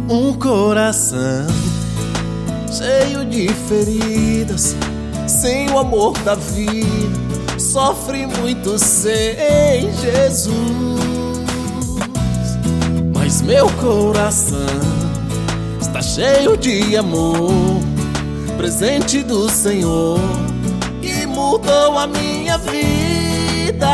Um coração cheio de feridas, sem o amor da vida, sofre muito sem Jesus. Mas meu coração está cheio de amor, presente do Senhor, que mudou a minha vida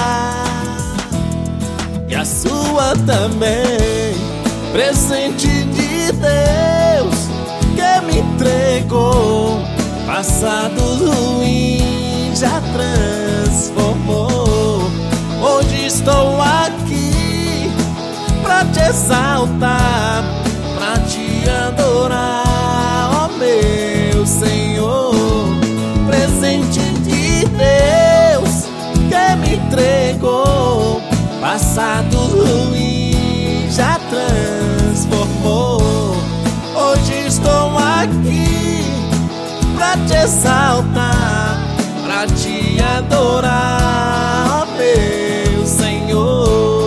e a sua também. Presente de Deus que me entregou, passado ruim já transformou. Hoje estou aqui pra te exaltar, pra te adorar, ó meu Senhor. Presente de Deus que me entregou, passado ruim já transformou. Hoje estou aqui pra te exaltar, pra te adorar, ó meu Senhor.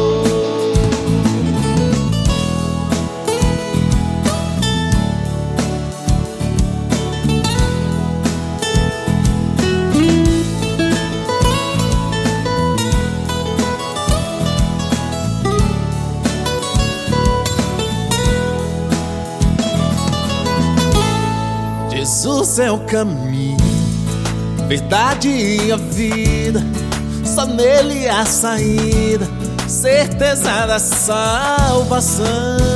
Jesus é o caminho, verdade e a vida, só nele a saída, certeza da salvação.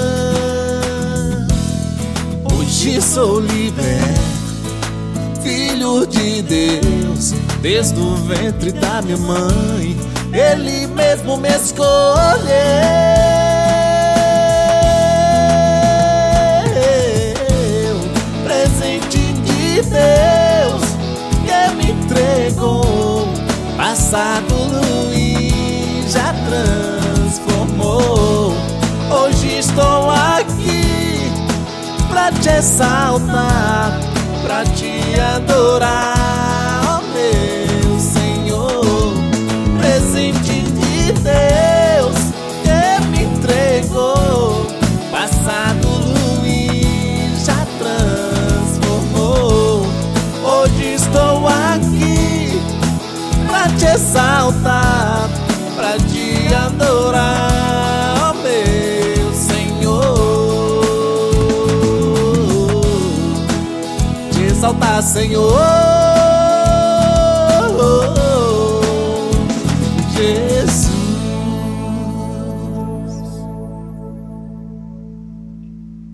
Hoje sou liberto, filho de Deus, desde o ventre da minha mãe, Ele mesmo me escolheu. Deus que me entregou, passado ruim já transformou. Hoje estou aqui pra te exaltar, pra te adorar, ó meu Senhor. Presente de Deus que me entregou, passado ruim já transformou. Hoje estou aqui pra te exaltar, pra te adorar, ó meu Senhor. Te exaltar, Senhor.